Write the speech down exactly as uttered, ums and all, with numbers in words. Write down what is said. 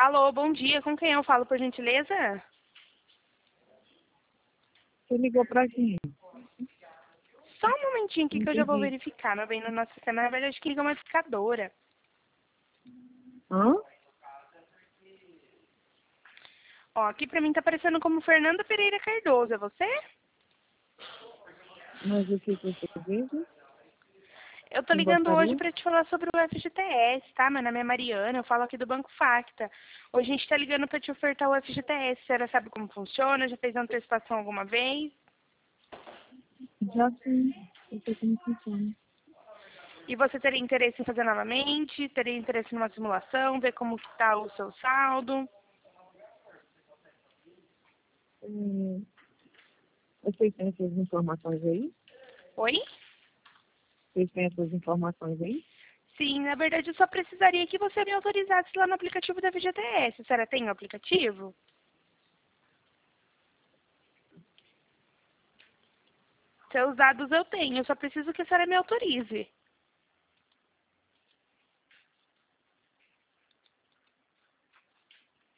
Alô, bom dia. Com quem eu falo, por gentileza? Você ligou pra quem? Só um momentinho aqui Não que eu já vou entendi. verificar, meu bem, no nosso sistema. Na verdade, que liga uma ficadora. Hã? Ó, aqui pra mim tá aparecendo como Fernanda Pereira Cardoso. É você? Mas o que que você disse? Eu tô Quem ligando hoje gostaria? pra te falar sobre o F G T S, tá? Meu nome é Mariana, eu falo aqui do Banco Facta. Hoje a gente tá ligando pra te ofertar o F G T S. A senhora sabe como funciona? Já fez antecipação alguma vez? Já sim. Eu sei como funciona. E você teria interesse em fazer novamente? Teria interesse numa simulação? Ver como que tá o seu saldo? Hum, vocês têm essas informações aí? Oi? Vocês têm essas informações aí? Sim, na verdade eu só precisaria que você me autorizasse lá no aplicativo da F G T S. A senhora tem o aplicativo? Seus dados eu tenho, eu só preciso que a senhora me autorize.